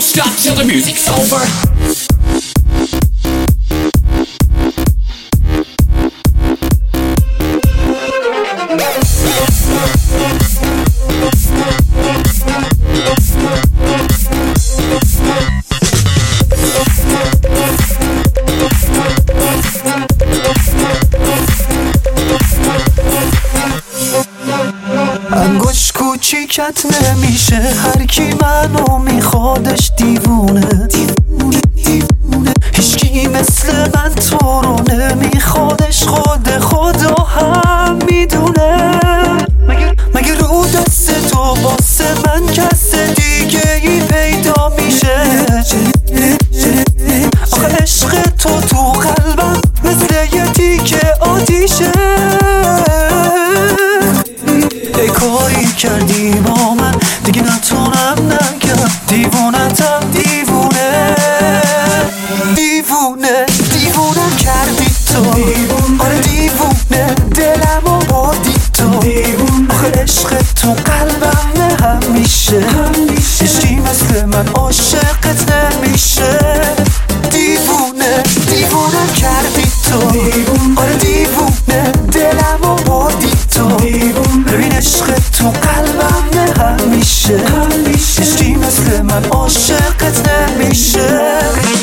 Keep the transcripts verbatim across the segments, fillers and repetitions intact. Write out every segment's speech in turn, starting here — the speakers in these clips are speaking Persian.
stop till the music's over. انگوش کوچیکت نمیشه، هر کی منو میخوادش دیوونه دیوونه دیوونه. هیچکی مثل من تو رو نمیخوادش، خود خدا هم میدونه. مگه مگه رو دست تو واسه من کس دیگه ای پیدا میشه؟ آخه عشق تو تو قلبم مثل یه تیکه آتیشه. ای کاری کردی با من دیگه نتونم نگم، دیوونتم دیوونه دیوونه دیوونم کردی تو. آره دیوونه دلمو بردی تو. آخه عشق تو قلبم نه همیشه، هیچکی مثل من عاشقت نمیشه. دیوونه دیوونم کردی تو. آره دیوونه دلمو بردی تو. ببین عشق تو قلبم نه همیشه، هیچکی مثل من عاشقت نمیشه.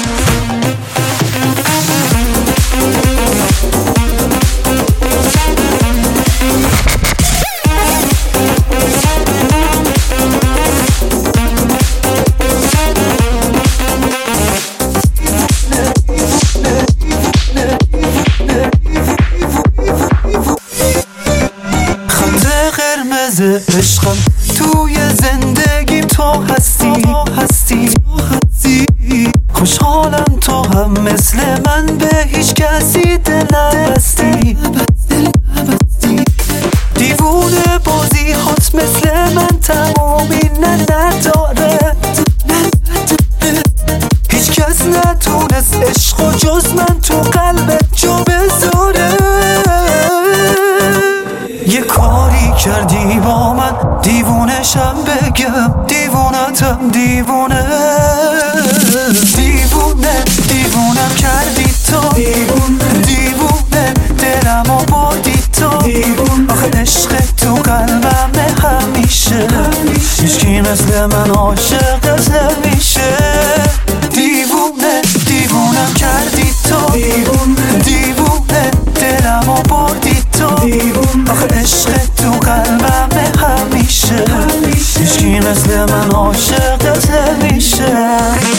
عشقم توی زندگیم تو هستی هستی هستی. خوشحالم تو هم مثل من به هیچ کسی دل نبستی. دیوونه بازی هات مثل من تمومی نه نداره. هیچ کس نتونست عشق و جز من تو قلبت جا بذاره. یه کاری کردی با من دیوونشم بگم، دیوونتم دیوونه دیوونه دیوونم کردی تو. دیوونه دلمو بردی تو. آخه عشق تو قلبم نه همیشه، هیچکی مثل من عاشقت نمیشه. دیوونه دیوونم کردی تو. دیوونه دلمو بردی تو. آخه عشق تو قلبم نه همیشه، هیچکی مثل من عاشقت نمیشه.